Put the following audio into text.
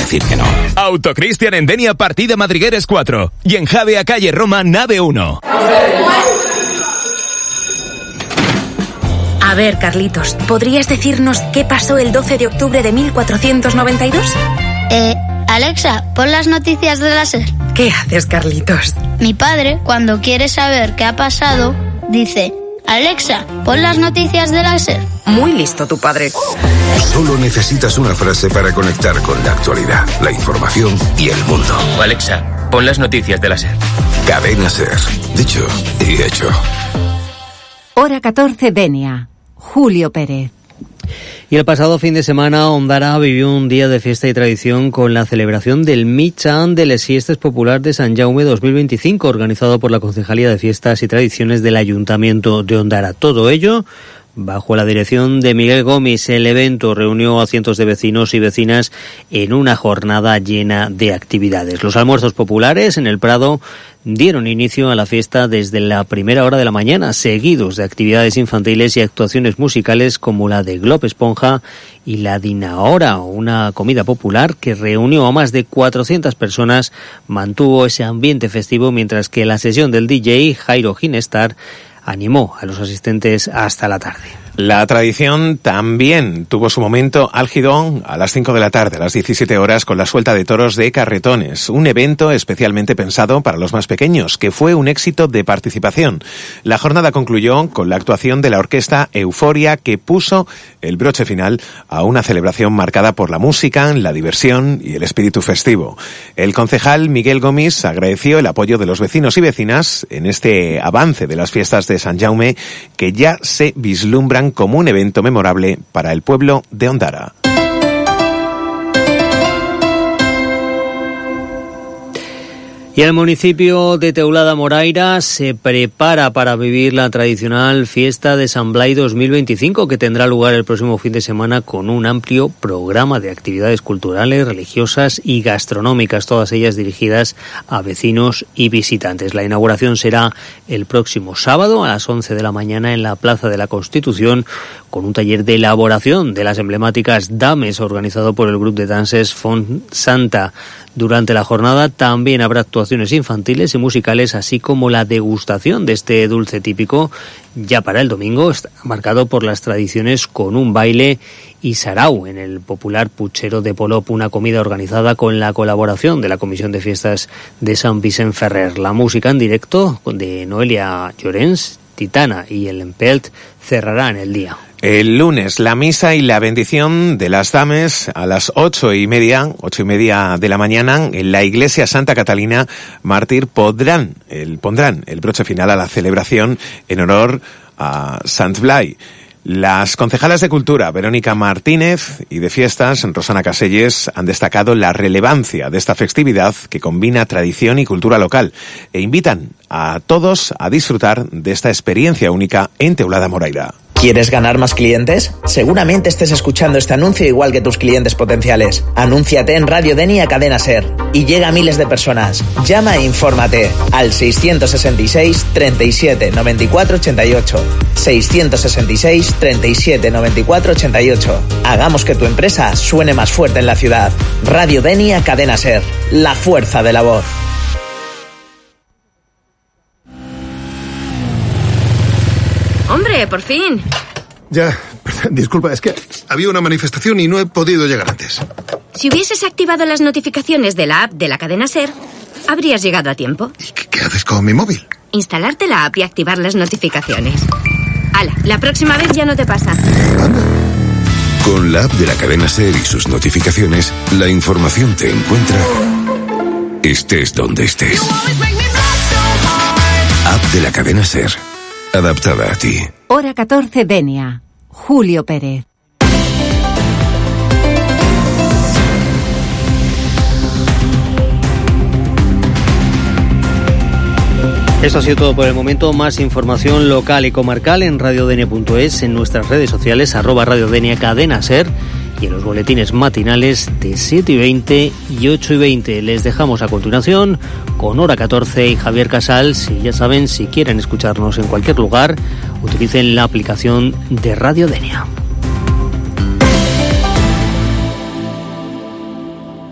decir que no. Autocristian en Denia, partida Madrigueres 4. Y en Javea, calle Roma, nave 1. A ver, Carlitos, ¿podrías decirnos qué pasó el 12 de octubre de 1492? Alexa, pon las noticias de la SER. ¿Qué haces, Carlitos? Mi padre, cuando quiere saber qué ha pasado, dice: Alexa, pon las noticias de la SER. Muy listo tu padre. Solo necesitas una frase para conectar con la actualidad, la información y el mundo. Alexa, pon las noticias de la SER. Cadena SER. Dicho y hecho. Hora 14, Denia. Julio Pérez. Y el pasado fin de semana, Ondara vivió un día de fiesta y tradición con la celebración del Mitjan de les Fiestes Populars de Sant Jaume 2025, organizado por la Concejalía de Fiestas y Tradiciones del Ayuntamiento de Ondara. Todo ello bajo la dirección de Miguel Gomis. El evento reunió a cientos de vecinos y vecinas en una jornada llena de actividades. Los almuerzos populares en el Prado dieron inicio a la fiesta desde la primera hora de la mañana, seguidos de actividades infantiles y actuaciones musicales como la de Glob Esponja y la Dinahora, una comida popular que reunió a más de 400 personas, mantuvo ese ambiente festivo, mientras que la sesión del DJ Jairo Ginestar animó a los asistentes hasta la tarde. La tradición también tuvo su momento álgido a las 5 de la tarde, a las 17 horas, con la suelta de toros de carretones, un evento especialmente pensado para los más pequeños, que fue un éxito de participación. La jornada concluyó con la actuación de la orquesta Euforia, que puso el broche final a una celebración marcada por la música, la diversión y el espíritu festivo. El concejal Miguel Gomis agradeció el apoyo de los vecinos y vecinas en este avance de las fiestas de Sant Jaume, que ya se vislumbran como un evento memorable para el pueblo de Ondara. Y el municipio de Teulada Moraira se prepara para vivir la tradicional fiesta de Sant Blai 2025, que tendrá lugar el próximo fin de semana con un amplio programa de actividades culturales, religiosas y gastronómicas, todas ellas dirigidas a vecinos y visitantes. La inauguración será el próximo sábado a las 11 de la mañana en la Plaza de la Constitución, con un taller de elaboración de las emblemáticas dames organizado por el grupo de danses Font Santa. Durante la jornada también habrá actuaciones infantiles y musicales, así como la degustación de este dulce típico. Ya para el domingo está marcado por las tradiciones con un baile y sarau en el popular puchero de Polop, una comida organizada con la colaboración de la Comisión de Fiestas de Sant Vicent Ferrer. La música en directo de Noelia Llorens, Titana y el Empelt cerrarán el día. El lunes, la misa y la bendición de las dames a las 8:30 de la mañana en la iglesia Santa Catalina Mártir pondrán el broche final a la celebración en honor a Sant Blai. Las concejalas de Cultura, Verónica Martínez, y de Fiestas, Rosana Caselles, han destacado la relevancia de esta festividad que combina tradición y cultura local e invitan a todos a disfrutar de esta experiencia única en Teulada Moraira. ¿Quieres ganar más clientes? Seguramente estés escuchando este anuncio igual que tus clientes potenciales. Anúnciate en Radio Denia Cadena SER y llega a miles de personas. Llama e infórmate al 666 37 94 88. 666 37 94 88. Hagamos que tu empresa suene más fuerte en la ciudad. Radio Denia Cadena SER. La fuerza de la voz. ¡Hombre, por fin! Ya, disculpa, es que había una manifestación y no he podido llegar antes. Si hubieses activado las notificaciones de la app de la cadena SER, habrías llegado a tiempo. ¿Y qué haces con mi móvil? Instalarte la app y activar las notificaciones. ¡Hala! La próxima vez ya no te pasa. Anda. Con la app de la cadena SER y sus notificaciones, la información te encuentra estés donde estés. App de la cadena SER. Adaptada a ti. Hora 14, Denia. Julio Pérez. Esto ha sido todo por el momento. Más información local y comarcal en radiodenia.es, en nuestras redes sociales, @radiodenia Cadena SER, y en los boletines matinales de 7:20 y 8:20. Les dejamos a continuación con Hora 14 y Javier Casals. Y ya saben, si quieren escucharnos en cualquier lugar, utilicen la aplicación de Radio Denia.